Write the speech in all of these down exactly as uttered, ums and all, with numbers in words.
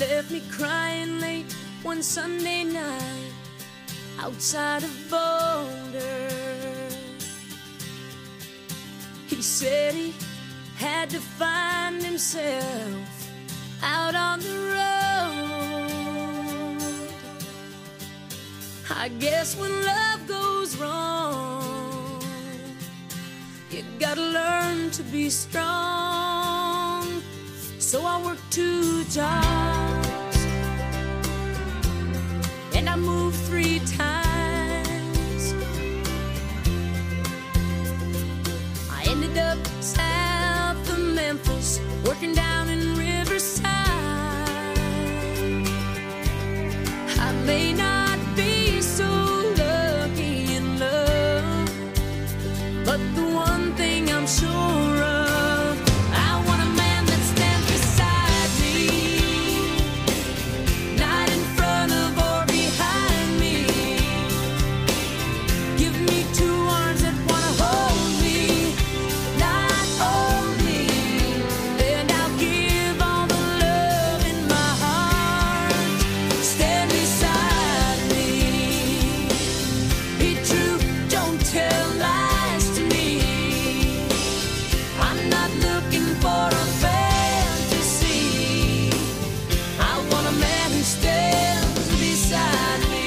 left me crying late one Sunday night outside of Boulder. He said he had to find himself out on the road. I guess when love goes wrong, you gotta learn to be strong. So I worked two jobs and I moved three times. I ended up south of Memphis, working down in Riverside. I may not be so lucky in love, but the one thing I'm sure of, I want a man that stands beside me, not in front of or behind me. Give me two arms that wanna hold me, not hold me, and I'll give all the love in my heart. Stand beside me. Be true, don't tell lies to me. I'm not looking for a fantasy. I want a man who stands beside me.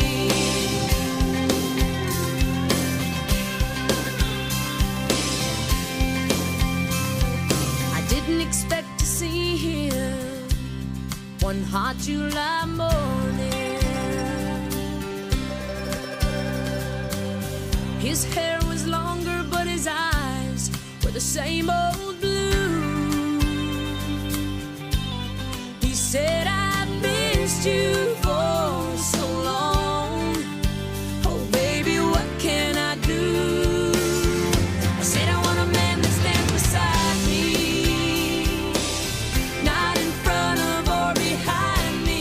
I didn't expect to see him one hot July morning. His hair was longer, but his eyes were the same old blue. He said, I've missed you for so long. Oh, baby, what can I do? I said, I want a man that stands beside me, not in front of or behind me.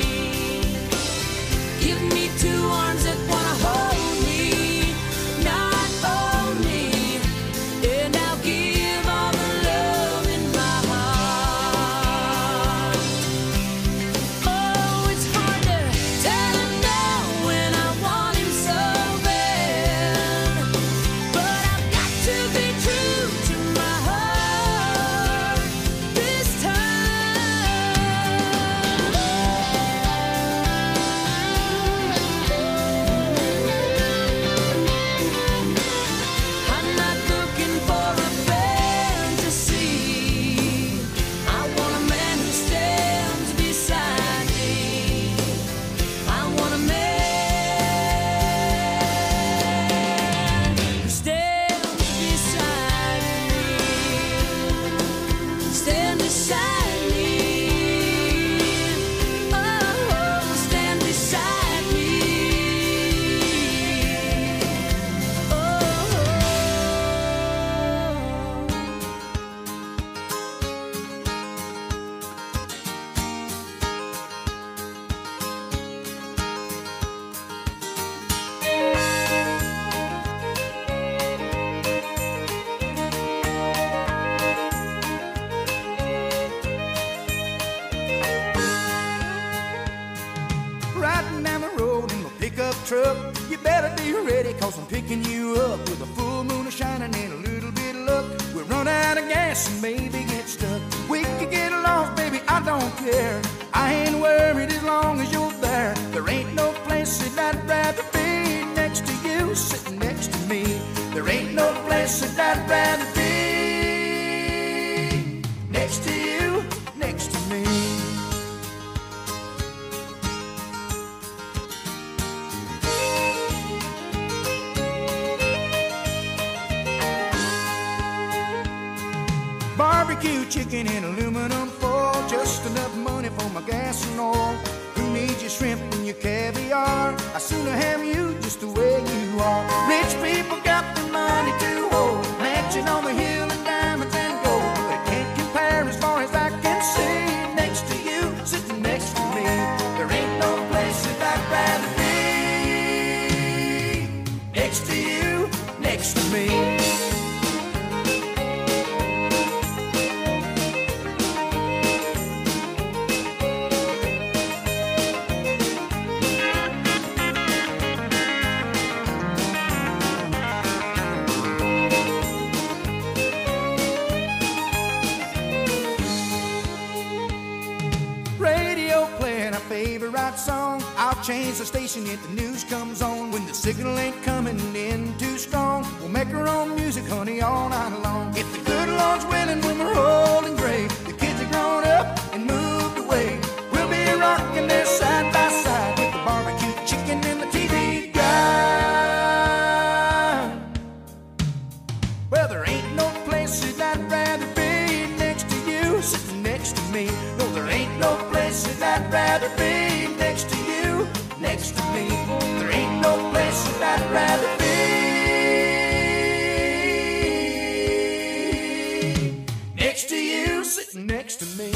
Give me two arms that wanna hold me, not hold me, and I'll give all the love in my heart. Oh, it's hard to tell him no when I want him so bad, but I've got to be true to my heart this time. I'm not looking for a fantasy. I want a man who stands beside me. I want a man who stands beside me. Stand beside me. Oh, stand beside me. Oh. Riding down the road in my pickup truck. You better be ready, cause I'm picking you up with a full moon shining and a little bit of luck. We'll run out of gas and maybe get stuck. We could get lost, baby, I don't care. I ain't worried as long as you're there. There ain't no place that I'd rather be next to you, sitting next to me. There ain't no place that I'd rather be next to you, next to me. Barbecue chicken in aluminum foil, just enough money for my gas and oil. Who needs your shrimp and your caviar? I sooner have you just the way you are. Rich people got the money to hold, mansion on the hill and diamonds and gold. They can't compare as far as I can see. Next to you, sitting next to me. There ain't no place that I'd rather be next to you, next to me. change the station if the news comes on. When the signal ain't coming in too strong, we'll make our own music, honey, all night long. If the good Lord's willing, when we're old and gray, the kids are grown up and moved away, we'll be rocking there side by side with the barbecue chicken and the T V guide. Well, there ain't no place that I'd rather be next to you, sitting next to me. No, there ain't no place that I'd rather be next to you, next to me. There ain't no place that I'd rather be next to you, sitting next to me.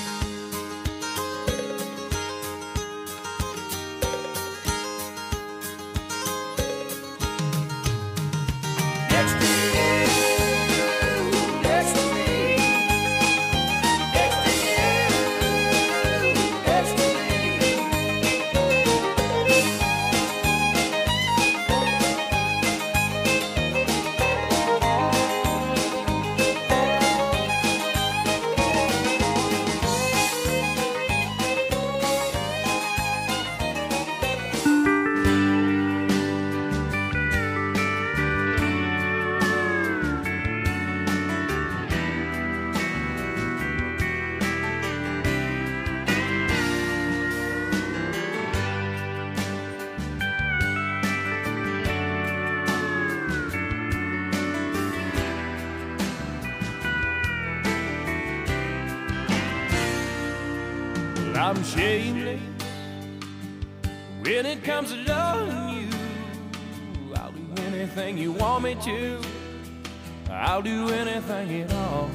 I'm shameless when it comes to loving you. I'll do anything you want me to. I'll do anything at all.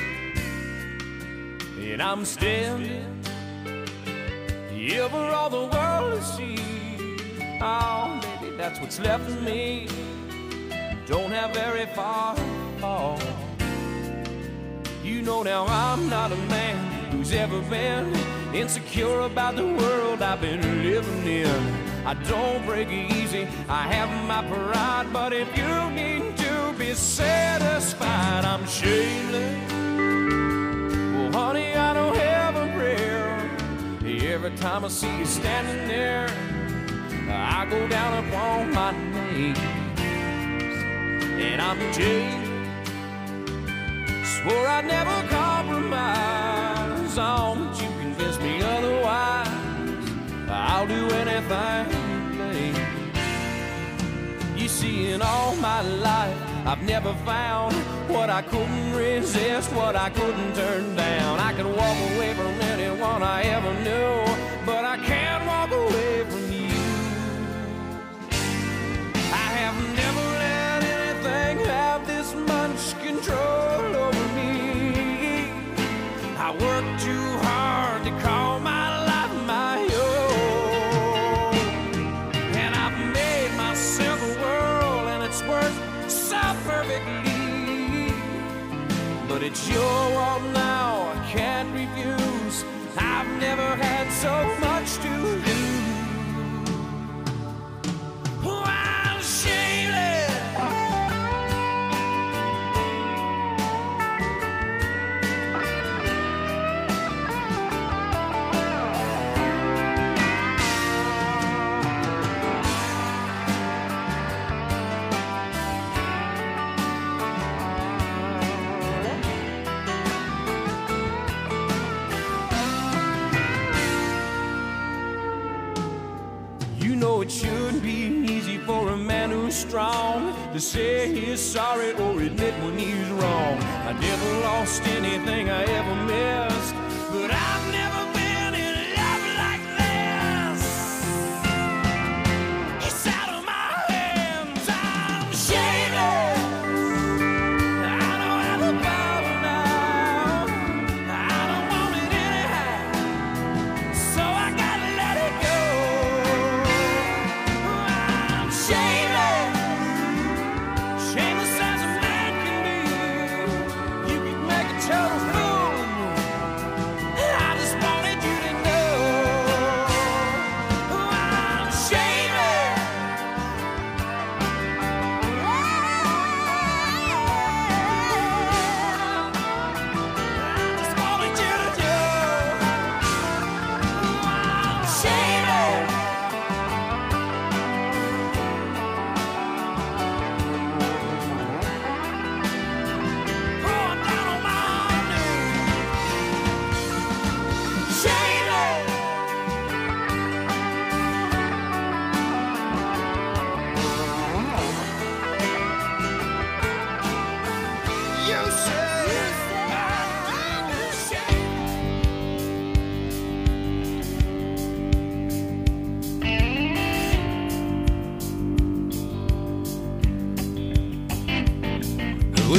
And I'm standing here for all the world to see. Oh, baby, that's what's left of me. Don't have very far to fall. You know now I'm not a man who's ever been insecure about the world I've been living in. I don't break easy, I have my pride, but if you need to be satisfied, I'm shameless. Well, honey, I don't have a prayer. Every time I see you standing there, I go down upon my knees. And I'm Jay, swore I'd never compromise on, but you convinced me otherwise. I'll do anything, babe. You see, in all my life, I've never found what I couldn't resist, what I couldn't turn down. I could walk away from anyone I ever knew, but I can't walk away from you. I have never let anything have this much control over me. I work too hard to call my life my own, and I've made myself a world, and it's worked so perfectly. But it's your world now, I can't refuse. I've never had so much to lose. Oh, I'm shameless. It shouldn't be easy for a man who's strong to say he's sorry or admit when he's wrong. I never lost anything I ever missed, but I've never been in love like this. It's out of my hands, I'm shaking. I don't have the power now, I don't want it anyhow, so I gotta let it go.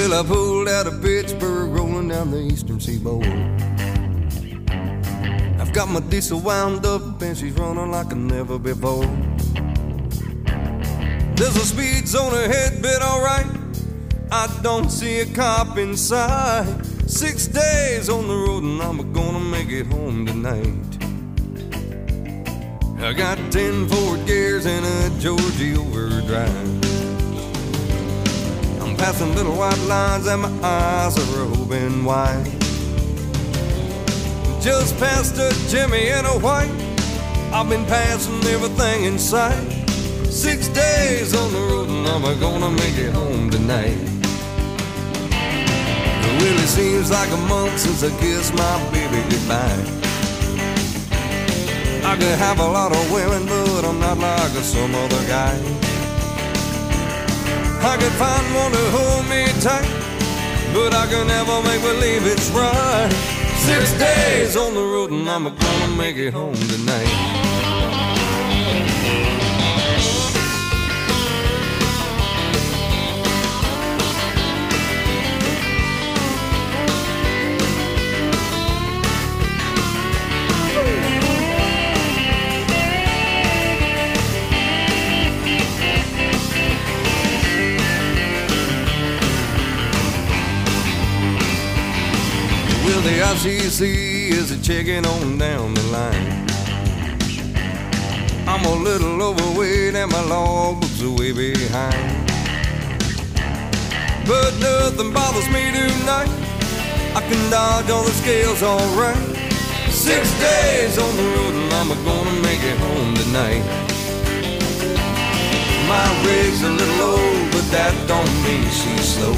Well, I pulled out of Pittsburgh, rolling down the eastern seaboard. I've got my diesel wound up and she's running like never before. There's a speed zone ahead, but alright, I don't see a cop in sight. Six days on the road and I'm gonna make it home tonight. I got ten Ford gears and a Georgie overdrive. I'm passing little white lines and my eyes are open wide. Just past a Jimmy and a white, I've been passing everything in sight. Six days on the road and I'm gonna make it home tonight. Well, it seems like a month since I kissed my baby goodbye. I could have a lot of women, but I'm not like some other guy. I could find one to hold me tight, but I can never make believe it's right. Six days on the road and I'm gonna make it home tonight. Well, the I C C is a checking on down the line. I'm a little overweight and my logbook's way behind. But nothing bothers me tonight. I can dodge all the scales alright. Six days on the road and I'm gonna make it home tonight. My rig's a little old, but that don't mean she's slow.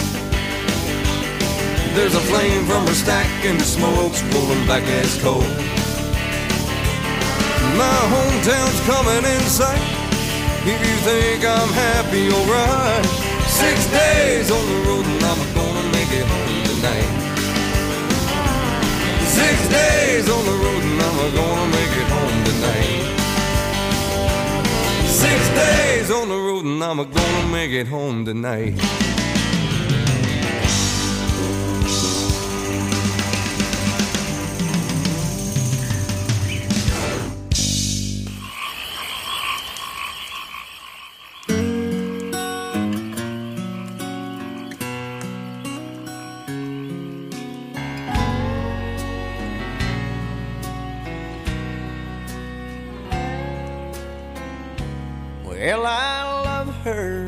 There's a flame from her stack and the smoke's rolling back as coal. My hometown's coming in sight. If you think I'm happy, alright. Six days on the road and I'm gonna make it home tonight. Six days on the road and I'm gonna make it home tonight. Six days on the road and I'm gonna make it home tonight. Well, I love her,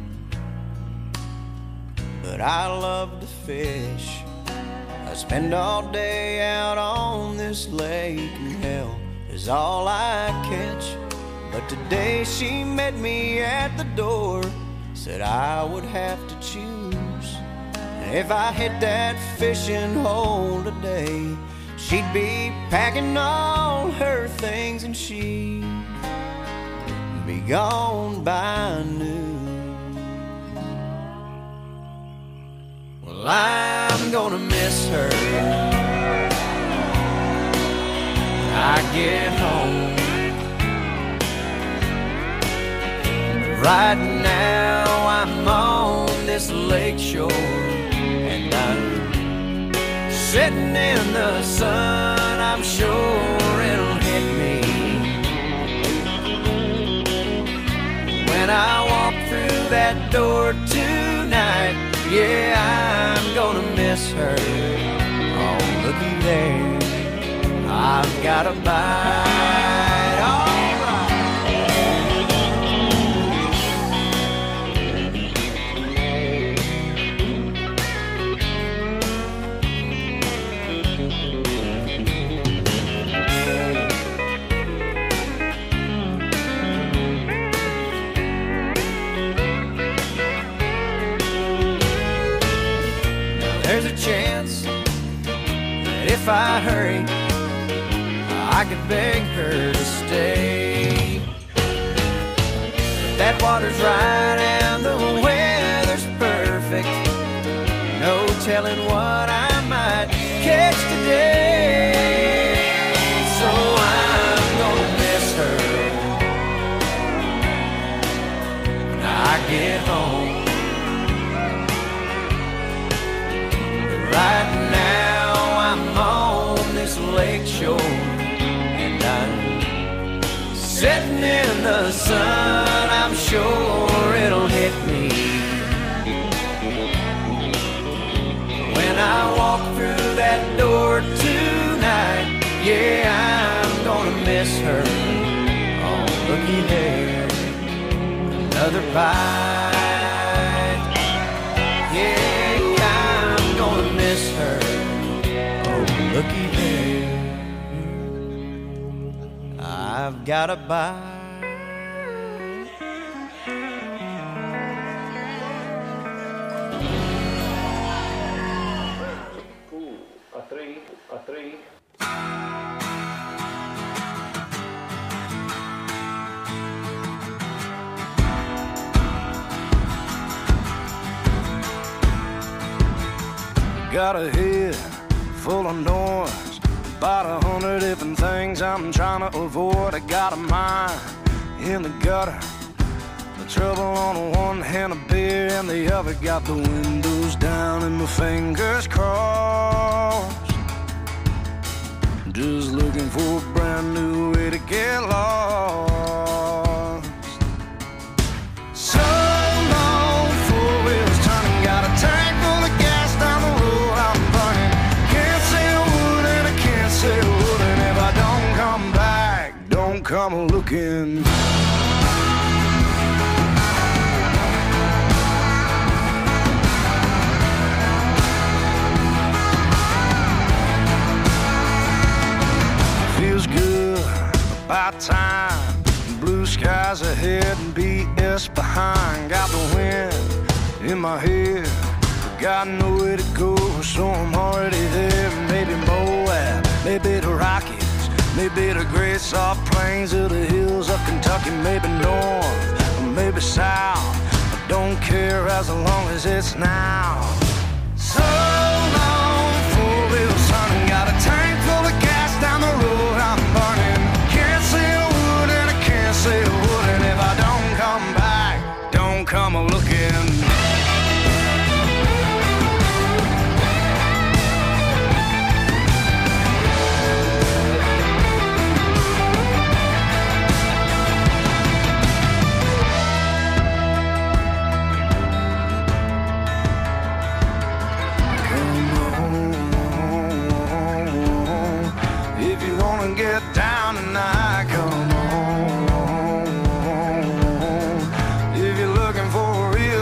but I love to fish. I spend all day out on this lake, and hell is all I catch. But today she met me at the door, said I would have to choose. And if I hit that fishing hole today, she'd be packing all her things and she'd be gone by noon. Well, I'm gonna miss her when I get home. Right now I'm on this lake shore, and I'm sitting in the sun. I'm sure it'll hit me when I walk through that door tonight. Yeah, I'm gonna miss her. Oh, looky there, I've got a bite. All there's a chance that if I hurry, I could beg her to stay. But that water's right and the weather's perfect. No telling what I might catch today. So I'm gonna miss her when I get home. shore, and I'm sitting in the sun. I'm sure it'll hit me when I walk through that door tonight. Yeah, I'm gonna miss her. Oh, looky there, another bite. Yeah, I'm gonna miss her. Oh, looky there, I've got a bite. A three, a three. Got a head full of noise, about a hundred different things I'm trying to avoid. I got a mind in the gutter, the trouble on one hand, a beer in the other. Got the windows down and my fingers crossed, just looking for a brand new way to get lost. So long, four wheels turning, got a tank full of gas down the road I'm burning. Can't say a word and I can't say a word, and if I don't come back, don't come looking. Feels good, about time. Blue skies ahead and B S behind. Got the wind in my head, got nowhere to go, so I'm already there. Maybe Moab, maybe the Rockies, maybe the great soft plains of the hills of Kentucky. Maybe north, or maybe south, I don't care as long as it's now. So long, four wheels turning, got a tank full of gas down the road I'm burning. Can't say a word and I can't say a word, and if I don't come back, don't come a looking. Get down tonight, come on. If you're looking for a real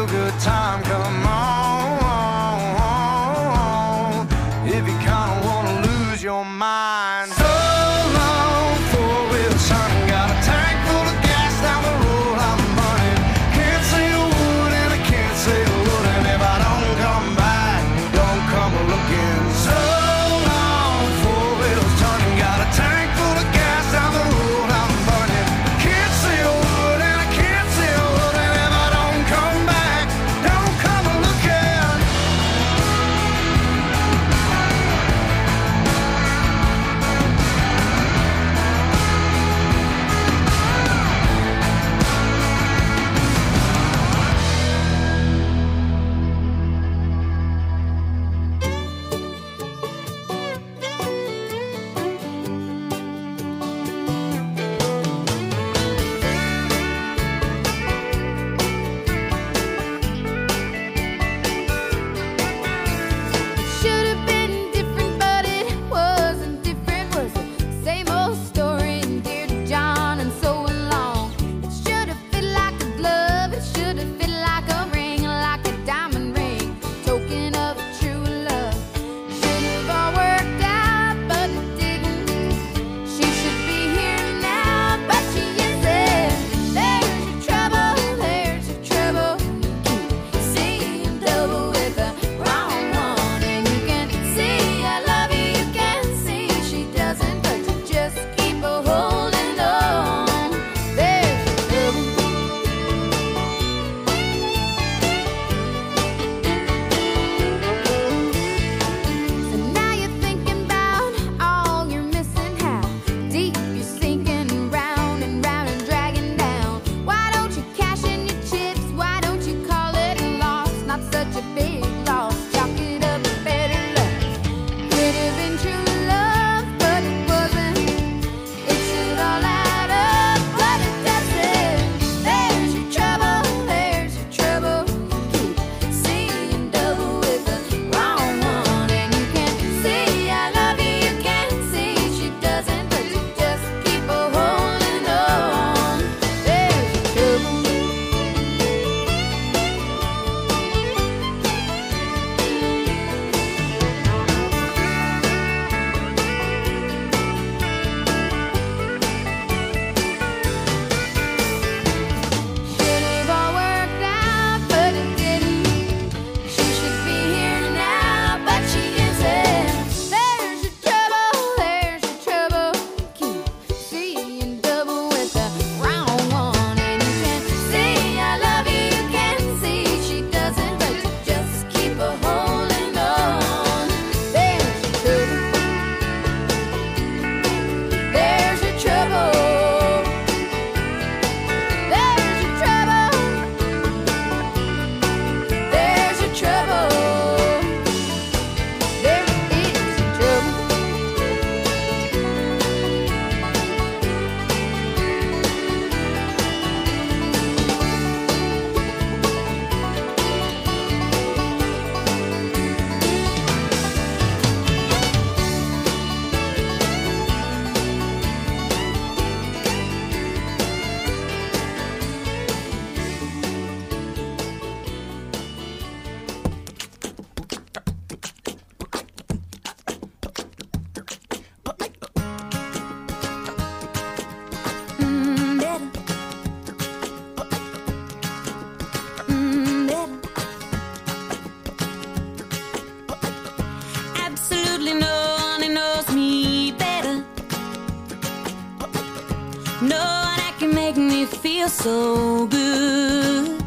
feel so good.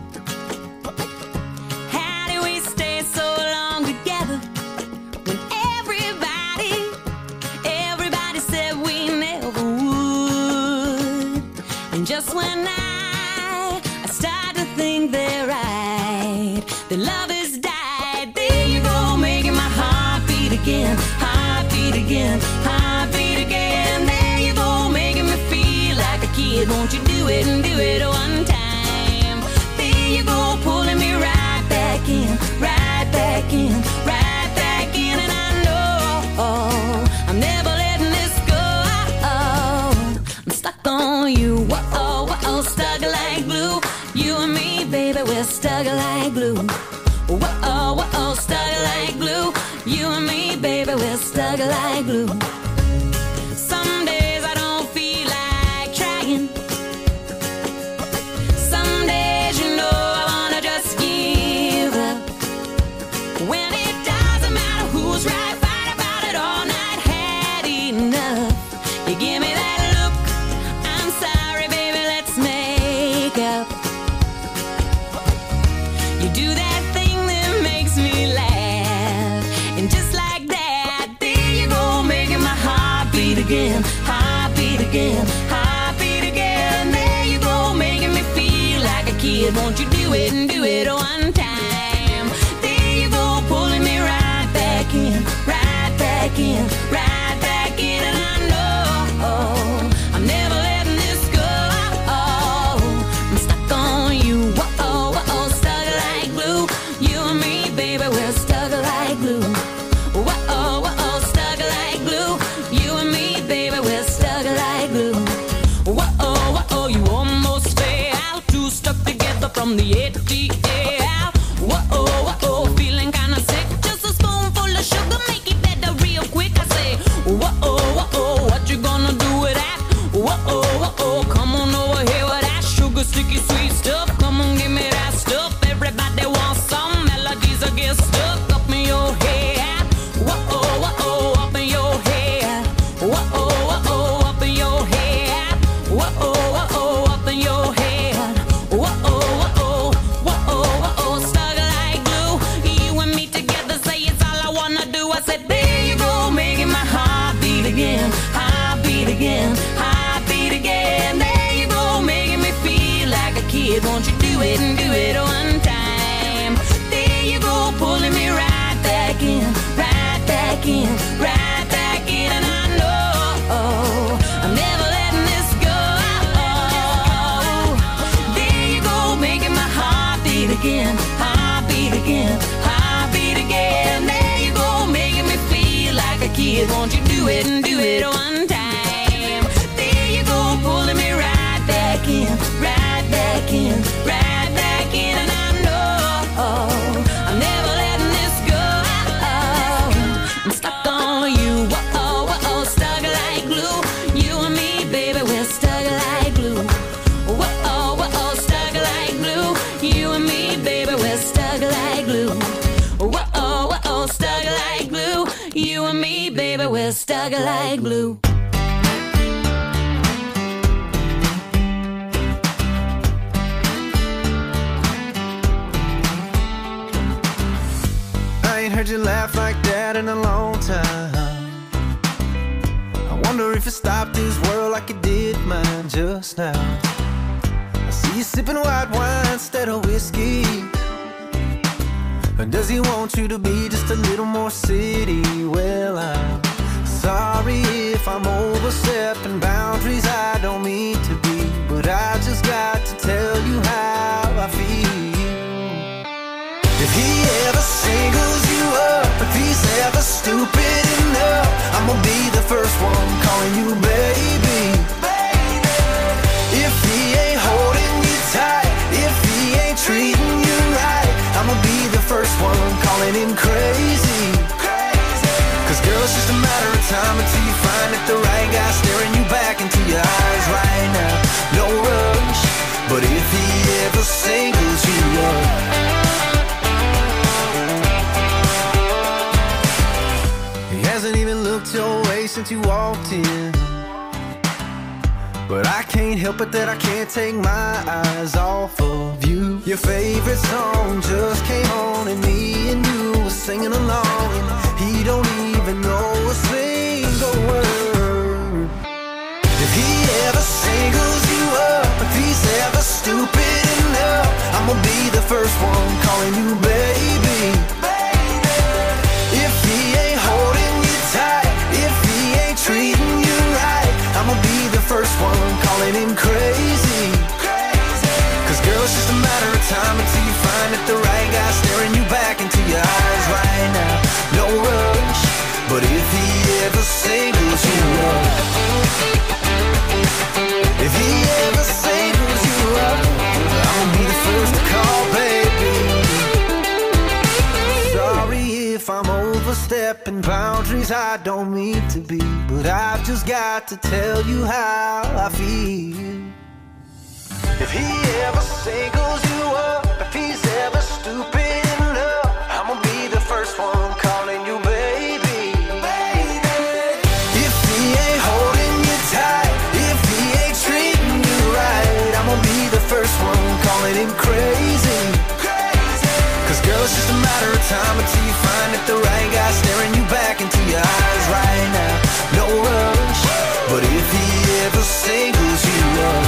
How do we stay so long together when everybody, everybody said we never would? And just when I, I start to think they're right, the love has died. There you go, making my heart beat again, heart beat again, heart beat again. There you go, making me feel like a kid. Won't you do it and do it one time? There you go, pulling me right back in, right back in, right back in. And I know I'm never letting this go. I'm stuck on you, whoa, whoa, stuck like glue. You and me, baby, we're stuck like glue. Whoa, whoa, stuck like glue. You and me, baby, we're stuck like glue. Some days I don't feel like trying. Some days, you know, I wanna just give up. When it doesn't matter who's right, fight about it all night, had enough. You give me that look, I'm sorry, baby, let's make up. You do that thing that makes me laugh, and just like that, there you go, making my heart beat again, heart beat again, heart beat again. There you go, making me feel like a kid. Won't you do it and do it one time? There you go, pulling me right back in, right back in, right back in. And I know I'm never letting this go. I'm stuck on you, whoa, whoa, stuck like glue. You and me, baby, we're stuck like glue. Whoa, whoa, stuck like glue. You and me, baby, we're stuck like glue. Whoa, whoa, you almost fell, two stuck together from the A T L. Whoa, whoa, feeling kinda sick. Just a spoonful of sugar, make it better real quick. I say, whoa, whoa, what you gonna do with that? Whoa, whoa, come on over here with that sugar, sticky, sweet stuff. Come on, give me that stuff. Everybody wants some melodies that get stuck up in your head. Whoa, whoa, up in your head. Whoa, whoa, up in your head. Whoa, whoa, up in your head. Whoa, whoa, whoa, whoa, stuck like glue. You and me together, say it's all I wanna do. I said, there you go, making my heart beat again, heart beat again, heart beat again. There you go, making me feel like a kid. Won't you do it and do it one time? There you go, pulling me right back in, right back in, right back in. And I know I'm never letting this go. There you go, making my heart beat again, heart beat again, heart beat again. There you go, making me feel like a kid. Won't you do it and do it one time? There you go, pulling me right back in, right back in, right back in. And I know I'm never letting this go. I'm stuck on you, whoa, whoa, stuck like glue. You and me, baby, we're stuck like glue. Whoa, whoa, stuck like glue. You and me, baby, we're stuck like glue. Whoa, whoa, stuck like glue. You and me, baby, we're stuck like glue. I ain't heard you laugh like that in a long time. I wonder if you stopped this world like you did mine just now. I see you sipping white wine instead of whiskey. And does he want you to be just a little more city? Well, I'm sorry if I'm overstepping boundaries I don't mean to be, but I just got to tell you how I feel. If he ever singles you up, if he's ever stupid enough, I'ma be the first one calling you baby. If he ain't holding you tight, if he ain't treating you right, I'ma be the first one calling him crazy. Cause girl, it's just a matter of time until you find that the right guy staring you back into your eyes right now. No rush, but if he ever singles you up, hasn't even looked your way since you walked in. but I can't help it that I can't take my eyes off of you. Your favorite song just came on and me and you were singing along, and he don't even know a single word. If he ever singles you up, if he's ever stupid enough, I'ma be the first one calling you baby. If he ain't holding you tight, if he ain't treating you right, I'ma be the first one calling him crazy. Cause girl, it's just a matter of time until you find that the right guy staring you back into your eyes right now. No rush, but if he ever singles you up, if he ever singles you up, I'ma be the first to call, baby. Sorry if I'm overstepping boundaries I don't mean to be, but I've just got to tell you how I feel. If he ever singles you up, if he's ever stupid enough, I'ma be the first one calling you baby. If he ain't holding you tight, if he ain't treating you right, I'ma be the first one calling him crazy. Cause girl, it's just a matter of time until you find that the right guy staring you back into your eyes right now. No rush, but if he ever singles you up,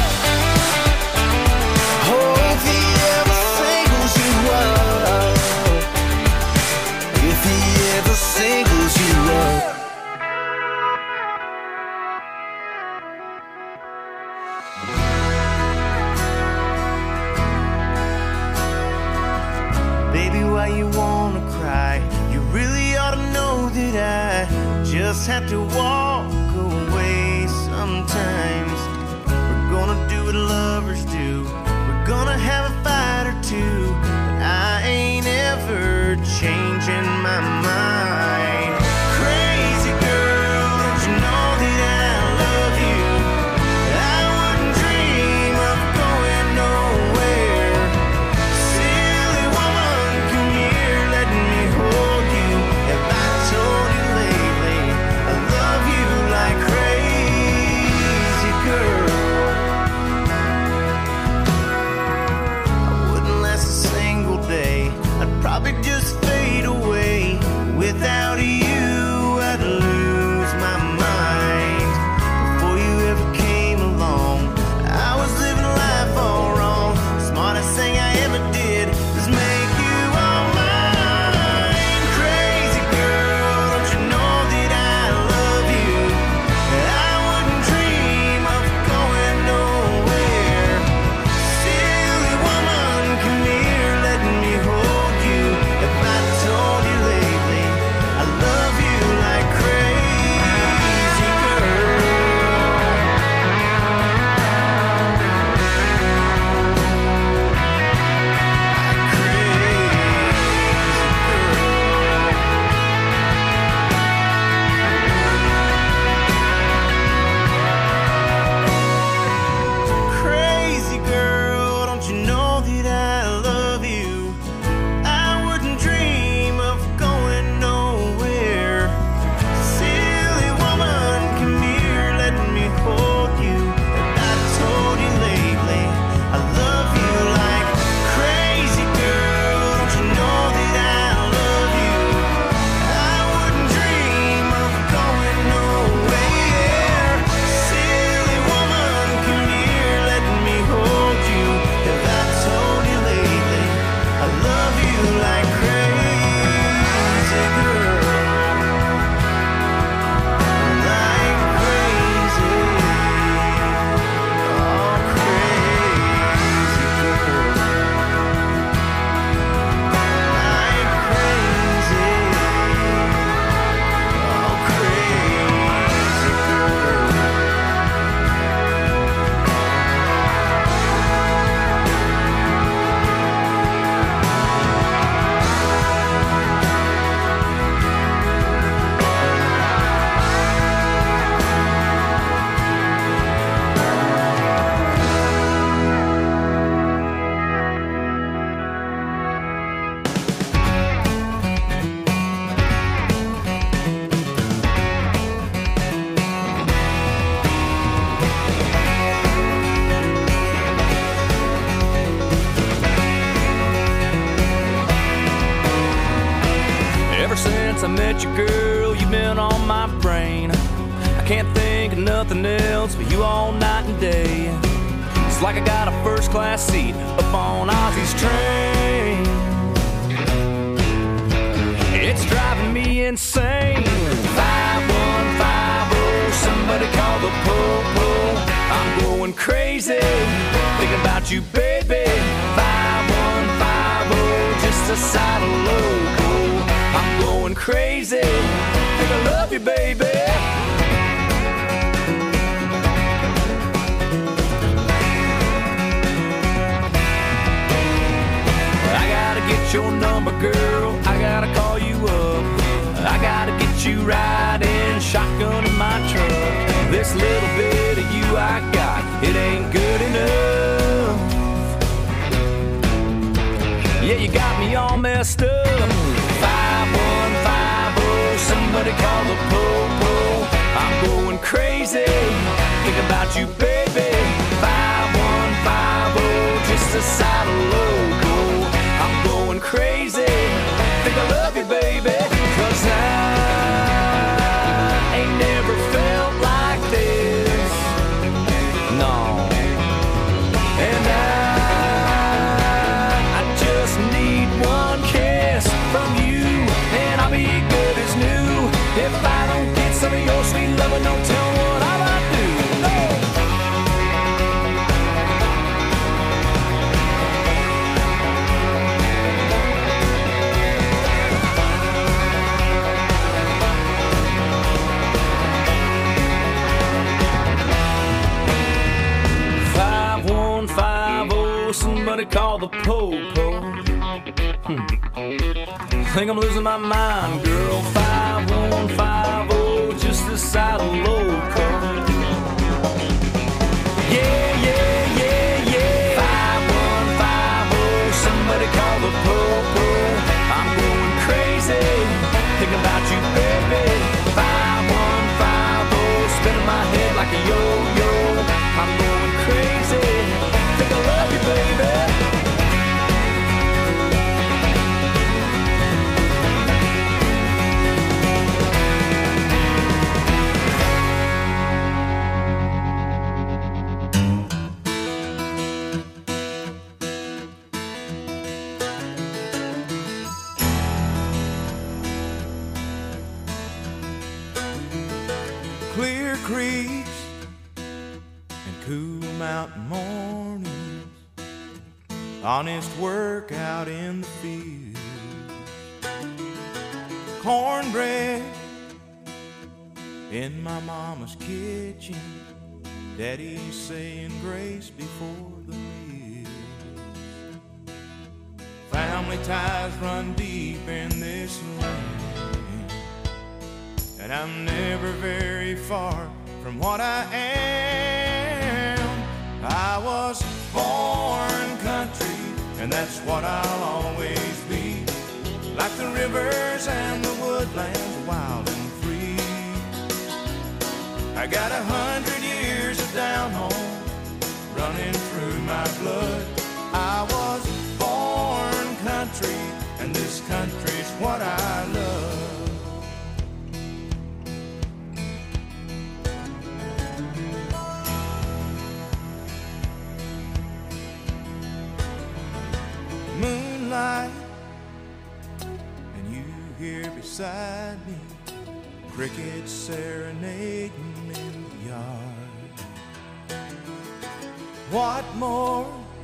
oh, if he ever singles you up, if he ever singles you up. Baby, why you wanna cry? You really ought to know that I just have to walk away sometimes. We're gonna do what lovers do, we're gonna have a fight or two, but I ain't ever changing my mind. Crazy girl, don't you know that I love you? I wouldn't dream of going nowhere. Silly woman, come here, let me hold you. Have I told you lately I love you like crazy girl? I wouldn't last a single day, I'd probably just fade away. Without you, I'd lose my mind. Before you ever came along, I was living life all wrong. Smartest thing I ever did was make you all mine. Crazy girl, don't you know that I love you? I wouldn't dream of going nowhere. Silly woman, come here, let me hold you. If I told you lately I love you like crazy girl. since I met you, girl, you've been on my brain. I can't think of nothing else but you all night and day. It's like I got a first class seat up on Ozzy's train. It's driving me insane. five one five oh, somebody call the po-po. I'm going crazy, thinking about you, baby. five one five oh, just a side of loco. I'm going crazy, think I love you, baby. I gotta get your number, girl, I gotta call you up. I gotta get you riding shotgun in my truck. This little bit of you I got, it ain't good enough. Yeah, you got me all messed up. five one five oh, somebody call the po-po. I'm going crazy, think about you, baby. five one five oh, just a side of loco. I'm going crazy, think I love you, baby. Cause I ain't never felt like this, no. And I, I just need one kiss from you, and I'll be good as new. If I don't get some of your sweet loving, don't tell me what I might do. Oh. Somebody call the po-po. Hmm. Think I'm losing my mind, girl. five one five oh, just a side of loco. Yeah, yeah, yeah, yeah. five one five oh, somebody call the po-po. I'm going crazy, thinking about you, baby. five one five oh, spinning my head like a yo-yo. I'm going crazy, think I love you, baby. Clear creeks and cool mountain mornings, honest work out in the field, cornbread in my mama's kitchen, daddy saying grace before the meal. Family ties run deep in this land, and I'm never very far from what I am. I was born country, and that's what I'll always be. Like the rivers and the woodlands, wild and free. I got a hundred years of down home running through my blood. I was born country, and this country's what I love. Moonlight, and you here beside me, crickets serenading in the yard. What more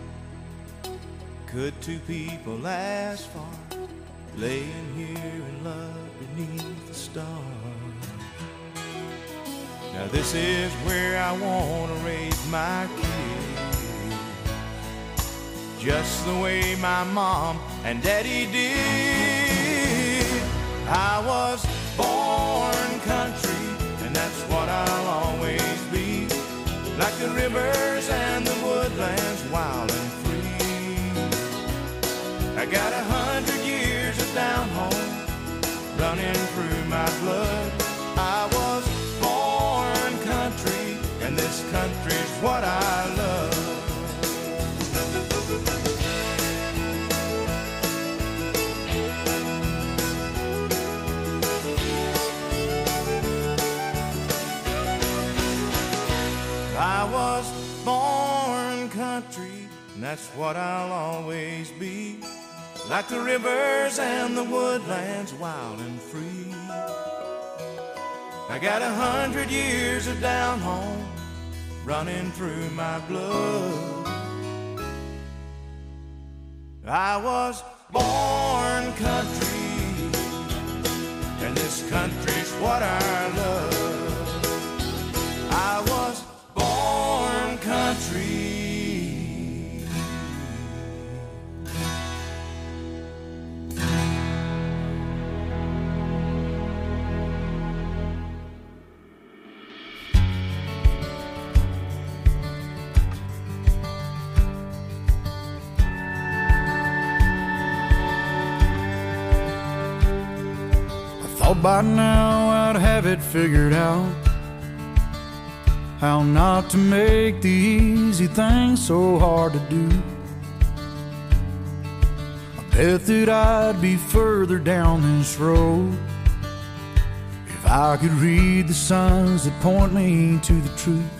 could two people ask for, laying here in love beneath the stars? Now this is where I want to raise my kids, just the way my mom and daddy did. I was born country, and that's what I'll always be. Like the rivers and the woodlands, wild and free. I got a hundred years of down home running through my blood. I was born country, and this country's what I love. and that's what I'll always be. Like the rivers and the woodlands, wild and free. I got a hundred years of down home running through my blood. I was born country, and this country's what I love. I was born country. Thought by now I'd have it figured out, how not to make the easy things so hard to do. I bet that I'd be further down this road if I could read the signs that point me to the truth.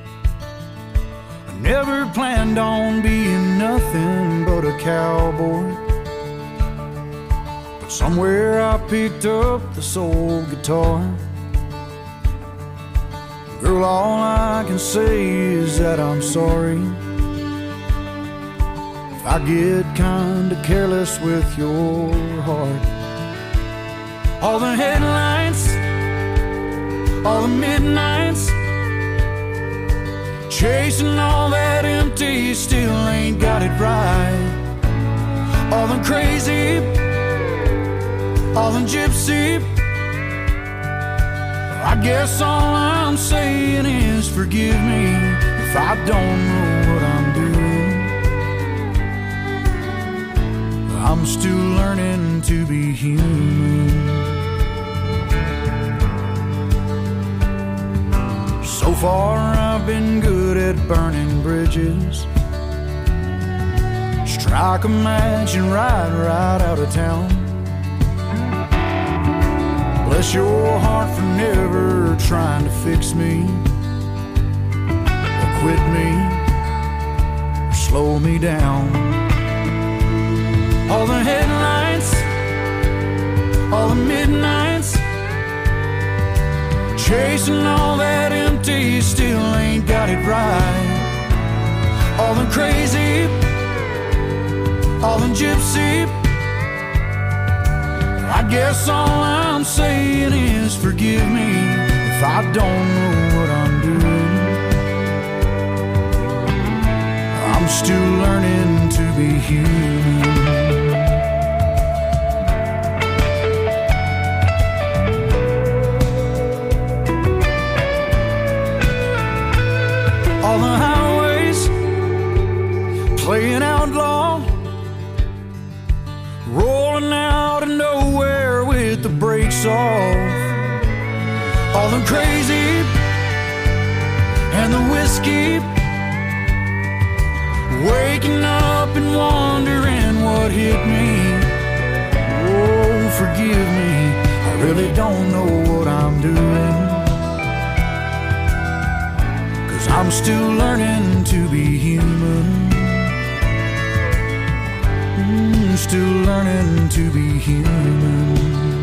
I never planned on being nothing but a cowboy. Somewhere I picked up the soul guitar. Girl, all I can say is that I'm sorry if I get kinda careless with your heart. All the headlights, all the midnights, chasing all that empty, still ain't got it right. All the crazy, all in gypsy, I guess all I'm saying is forgive me if I don't know what I'm doing. I'm still learning to be human. So far I've been good at burning bridges, strike a match and ride right out of town. Bless your heart for never trying to fix me, or quit me, or slow me down. All the headlights, all the midnights, chasing all that empty, still ain't got it right. All the crazy, all the gypsy, I guess all I'm saying is forgive me if I don't know what I'm doing. I'm still learning to be human. All the highways playing outlaw, rolling out of nowhere with the brakes off. All the crazy and the whiskey, waking up and wondering what hit me. Oh, forgive me, I really don't know what I'm doing, 'cause I'm still learning to be human. Still learning to be human.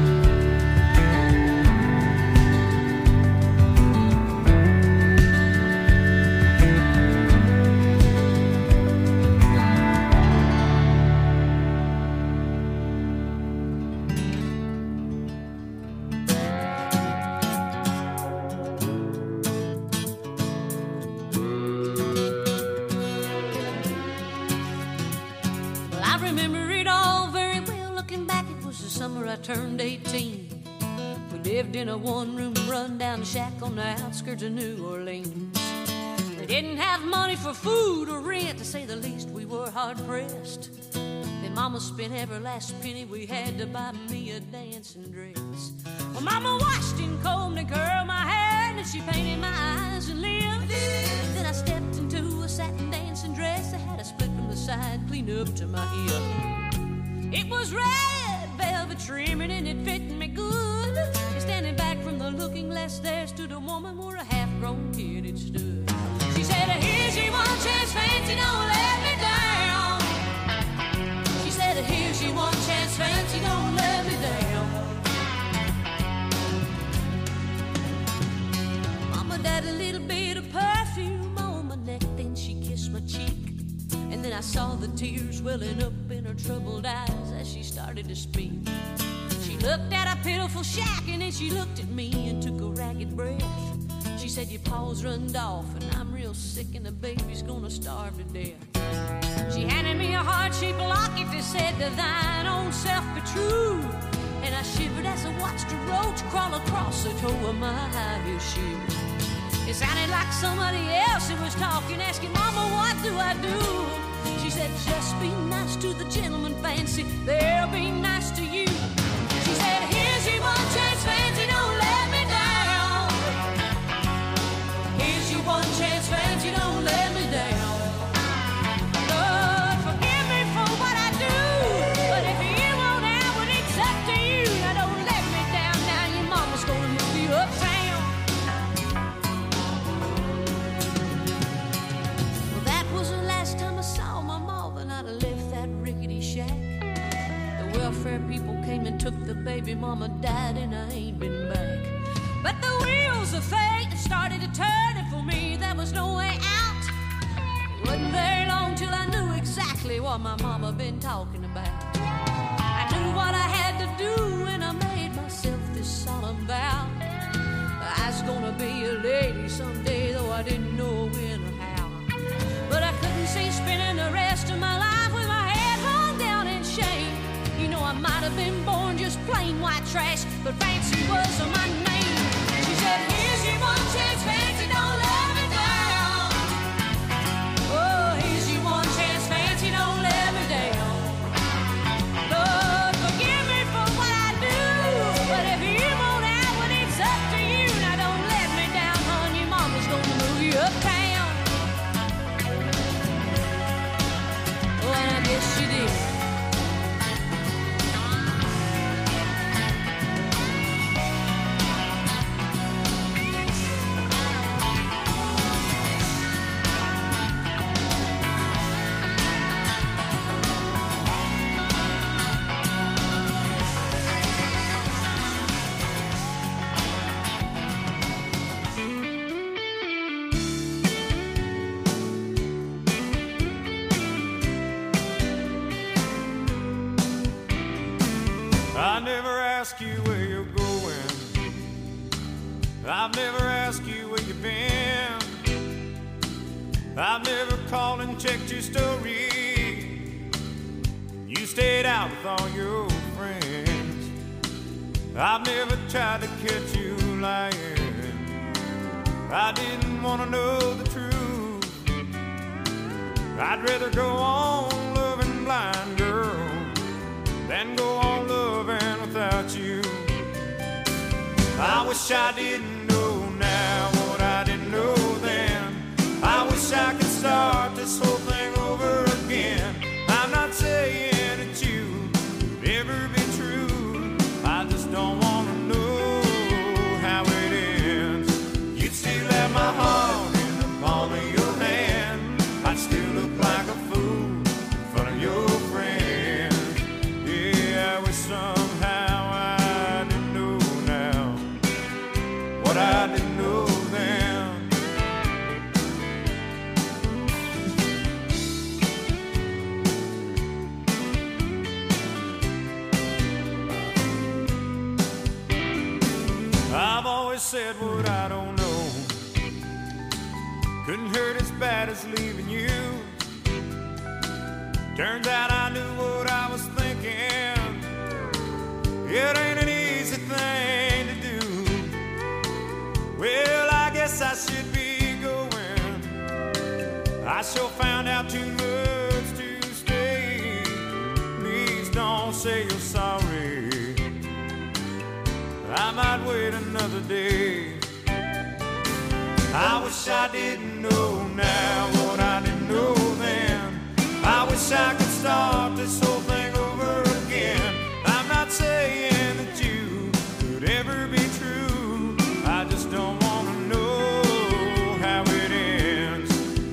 Turned eighteen. We lived in a one-room run-down shack on the outskirts of New Orleans. We didn't have money for food or rent, to say the least. We were hard-pressed. Then Mama spent every last penny we had to buy me a dancing dress. Well, Mama washed and combed and curled my hair, and she painted my eyes and lips. Then I stepped into a satin dancing dress that had a split from the side clean up to my hip. It was red velvet trimming and it fit me good. And standing back from the looking glass there stood a woman where a half-grown kid had stood. She said, said, here's your one chance, fancy, don't let me down. She said, here's your one chance, fancy, don't let me down. Mama, that a little bit of perfume on my neck, then she kissed my cheek. And then I saw the tears welling up in her troubled eyes as she started to speak. She looked at a pitiful shack and then she looked at me and took a ragged breath. She said, your paws runned off and I'm real sick and the baby's gonna starve to death. She handed me a heart-shaped locket that said, to thine own self be true. And I shivered as I watched a roach crawl across the toe of my high-heel shoe. It sounded like somebody else that was talking, asking, Mama, what do I do? She said, just be nice to the gentleman, fancy, they'll be nice to you. She said, here's your one chance, fancy, don't let me down. Here's your one chance, fancy, don't let me down. Lord, forgive me for what I do, but if you won't have it, it's up to you. Now don't let me down, now your mama's gonna move you uptown. Well, that was the last time I saw my mama, and I'd have left that rickety shack. The welfare people came and took the baby, mama died and I ain't been back. But the wheels of fate started to turn, and for me there was no way out. It wasn't very long till I knew exactly what my mama been talking about. I knew what I had to do and I made myself this solemn vow. I was gonna be a lady someday, though I didn't know when or how. But I couldn't see spending the rest of my life with my head hung down in shame. You know, I might have been born just plain white trash, but fancy was my name. She said, here's your one chance, fancy, don't let me down. Oh, here's your one chance, fancy, don't let me down. Lord, forgive me for what I do, but if you won't have it, it's up to you. Now don't let me down, hon, your mama's gonna move you uptown. Oh, and I guess she did. I never ask you where you're going. I've never asked you where you've been. I've never called and checked your story. You stayed out with all your friends. I've never tried to catch you lying. I didn't want to know the truth. I'd rather go on loving blind, girl, than go on loving without you. I wish I didn't know now what I didn't know then. I wish I could start this whole thing over again. I'm not saying that you could ever be true. I just don't want to know how it ends. You'd still have my heart in the palm of your hand. I'd still look like a fool in front of your friends. Yeah, I wish somehow I didn't know now what I didn't know then. I've always said what I don't know. Couldn't hurt as bad as leaving you. Turns out I knew what I was thinking. It ain't an easy thing to do. Well, I guess I should be going. I sure found out too much to stay. Please don't say you're sorry. I might wait another day. I wish I didn't know now what I didn't know then. I wish I could start this whole thing over again. I'm not saying that you could ever be true. I just don't want to know how it ends.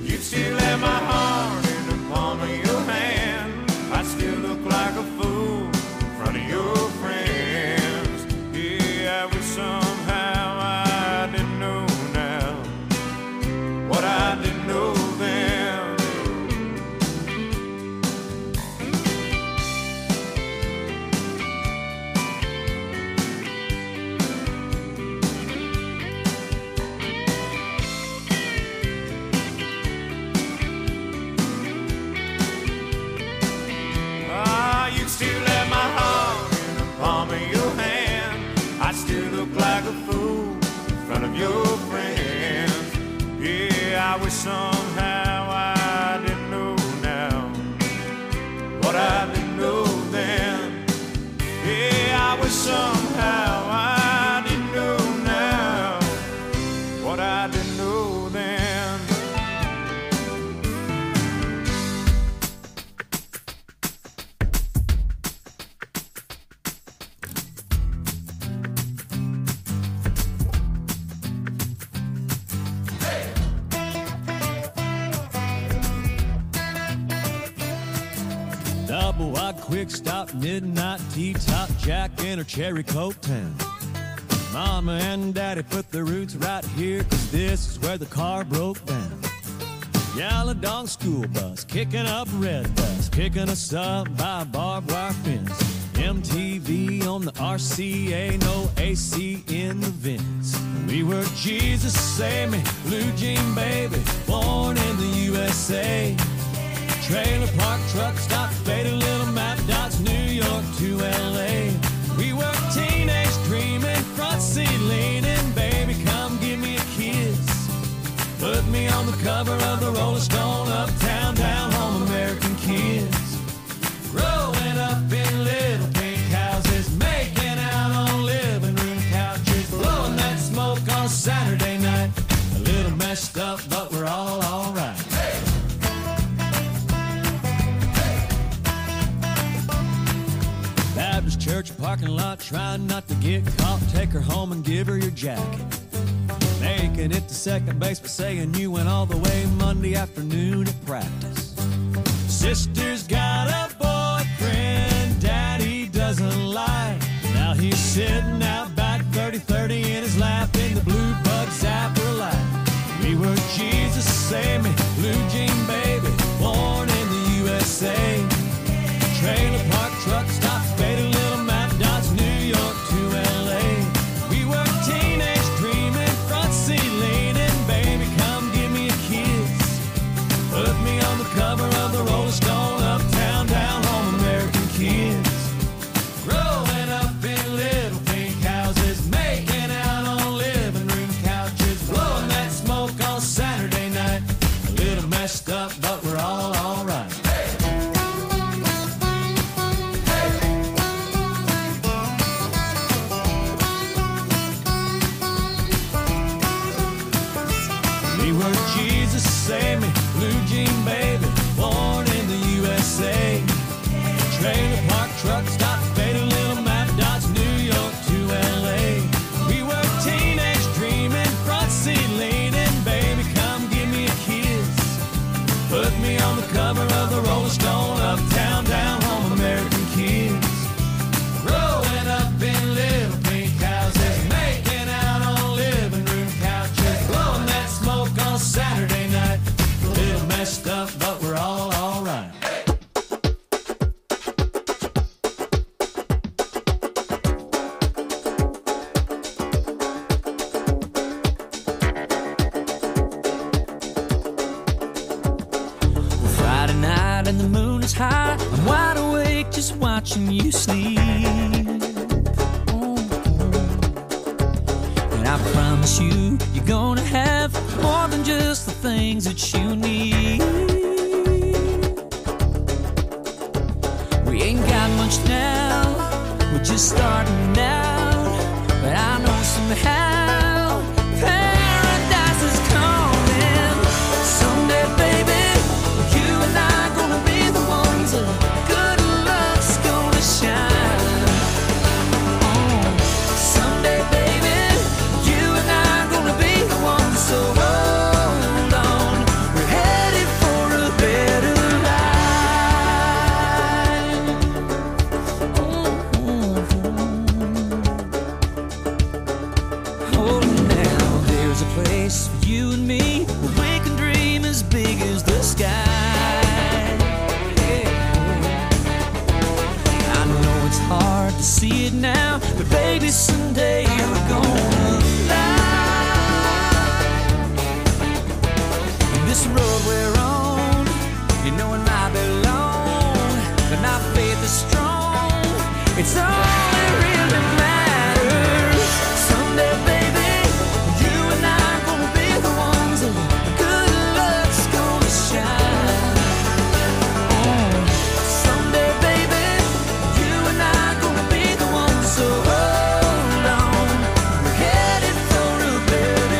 you'd still have my heart in the palm of your hand. I'd still look like a fool in front of your friends. Yeah, I wish somehow I didn't know now what I didn't know then. Yeah, I wish somehow I didn't know now what I didn't know then. Double wide quick stop, midnight T-top Jack in her cherry coke town. Mama and Daddy put their roots right here, cause this is where the car broke down. Yellow dog school bus, kicking up red bus, picking us up by a barbed wire fence. M T V on the R C A, no A C in the vents. We were Jesus Save Me, blue jean baby, born in the U S A. Trailer park, truck stop, faded little map dots, New York to L A. We were teenage dreaming, front seat leaning, baby, come give me a kiss. Put me on the cover of the Rolling Stone, uptown, down home, American kids. Growing up in little pink houses, making out on living room couches, blowing that smoke on Saturday night. A little messed up, but we're all alright. Baptist church parking lot, trying not to get caught. Take her home and give her your jacket. Making it to second base, but saying you went all the way Monday afternoon at practice. Sister's got a boyfriend Daddy doesn't like. Now he's sitting out back, thirty thirty in his lap, in the blue bug zapper light. We were Jesus Save Me, blue jean baby, born in the U S A. Trailer park, truck stop, faded little map dots, New York to L A. We were teenage dreaming, front seat leaning, baby, come give me a kiss. Put me on the cover of the Rolling Stone, uptown, down home, American kids. Growing up in little pink houses, making out on living room couches, blowing that smoke on Saturday night. A little messed up, but we're all alright. We were Jesus Save Me, blue jean baby, born in the U S A. Trailer park, truck stop, faded little map dots, New York to L A. We were teenage dreaming, front seat leaning, baby, come give me a kiss. Put me on the cover of the Rolling Stone, uptown, down home, American kids. Growing up in little pink houses, making out on living room couches, blowing that smoke on Saturday night. A little messed up, but we're all alright. Friday night and the moon is high. I'm wide awake just watching you sleep. And I promise you, you're gonna have more than just the things that you need. We ain't got much now, we're just starting out. But I know somehow paradise is coming. Someday, baby, you and I gonna be the ones that good luck's gonna shine. Oh, someday, baby, you and I gonna be the ones. So hold on, we're headed for a better life. Oh, oh now there's a place for you and me where we can dream as big as the sky. Yeah. I know it's hard to see it now, but baby, someday we're gonna fly. And this road we're on, you know it might be long, but my faith is strong. It's all that really matters. Someday, baby, you and I are gonna be the ones that good luck's gonna shine. Oh, someday, baby, you and I are gonna be the ones. So hold on, we're headed for a better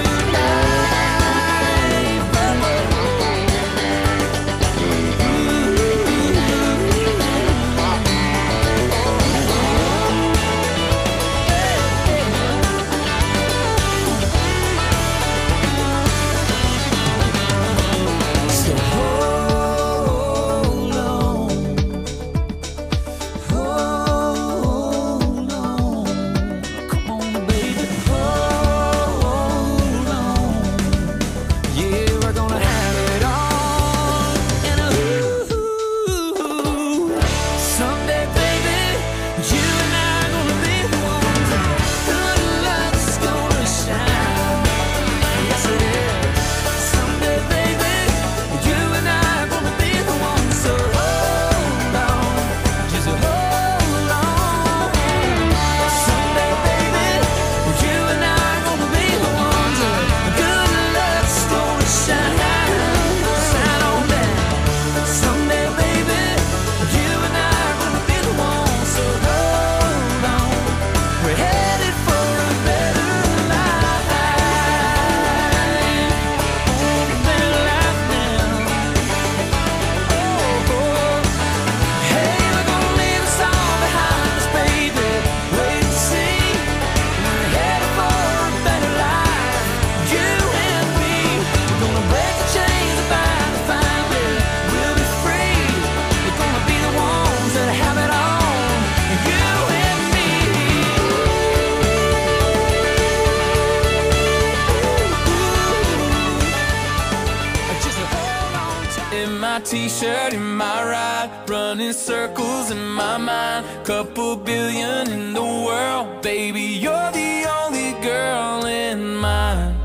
T-shirt in my ride, running circles in my mind. Couple billion in the world, baby, you're the only girl in mine.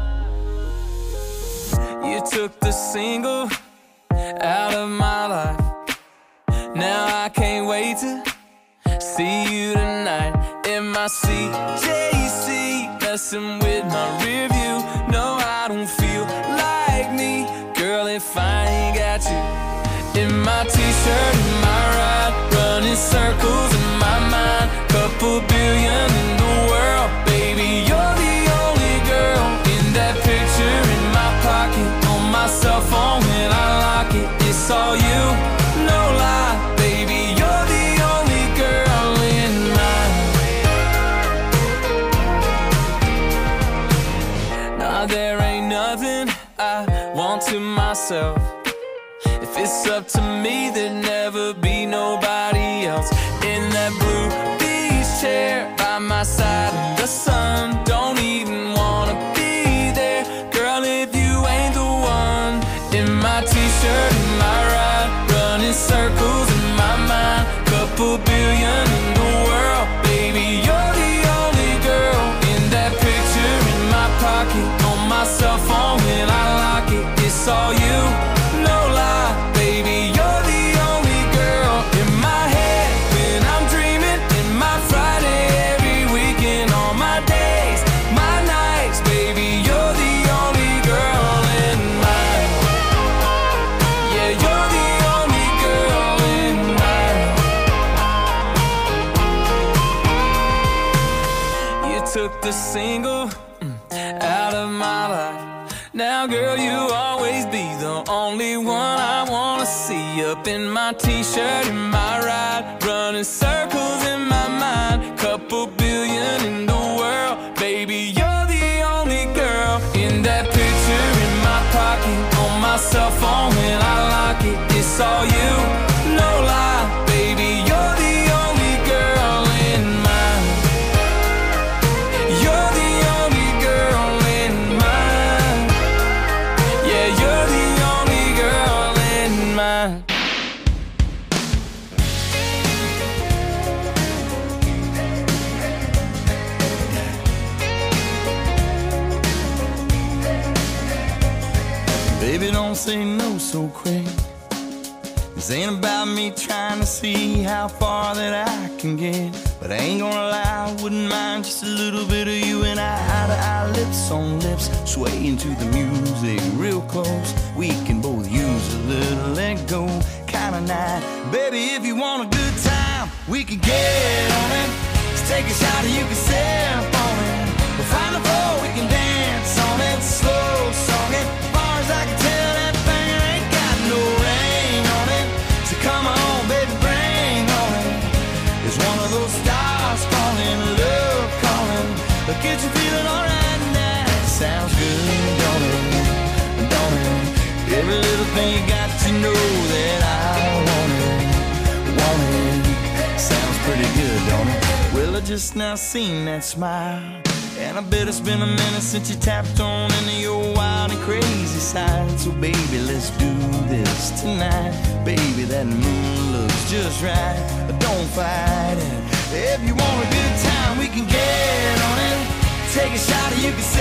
You took the single out of my life. Now I can't wait to see you tonight in my C J C, messing with my rear view. No, I don't feel like me, girl, if I ain't got you. In my t-shirt, in my ride, running circles in my mind. Couple billion in the world, baby, you're the only girl. In that picture in my pocket, on my cell phone when I lock it, it's all you, no lie, baby, you're the only girl in mine. Nah, there ain't nothing I want to myself. If it's up to me, there'd never be nobody else. In that blue beach chair by my side in the sun, don't even wanna be there, girl, if you ain't the one. In my t-shirt, in my ride, running circles in my mind. Couple billion in the world, baby, you're the only girl. In that picture in my pocket, on my cell phone when I lock it, it's all you, no lie, baby, you're the only girl. In my head when I'm dreaming, in my Friday every weekend, all my days, my nights, baby, you're the only girl in mine. Yeah, you're the only girl in mine. You took the single mm, out of my life. Now, girl, you'll always be the only one I wanna see. Up in my t-shirt, in my ride, running circles in my mind. Couple billion in the world, baby, you're the only girl. In that picture in my pocket, on my cell phone when I lock it, it's all you, no lie, baby, you're the only girl in mine. You're the only girl in mine. Yeah, you're the only girl in mine. Baby, don't say no so quick. This ain't about me trying to see how far that I can get, but I ain't gonna lie, I wouldn't mind just a little bit of you and I, eye to eye, lips on lips, swaying to the music real close. We can both use a little let go kind of night. Baby, if you want a good time, we can get on it. Just take a shot and you can sip on it. We'll find a floor, we can dance on it. Slow song it, as far as I can tell, that thing ain't got no ring on it. So come on, baby, bring on it. It's one of those stars falling, love calling. But get you feeling alright now. Sounds good, don't it? Don't it? Every little thing you got to know that I want it, want it. Sounds pretty good, don't it? Well, I just now seen that smile, and I bet it's been a minute since you tapped on into your wild and crazy side. So baby, let's do this tonight. Baby, that moon looks just right. Don't fight it. If you want a good time, we can get on it. Take a shot and you can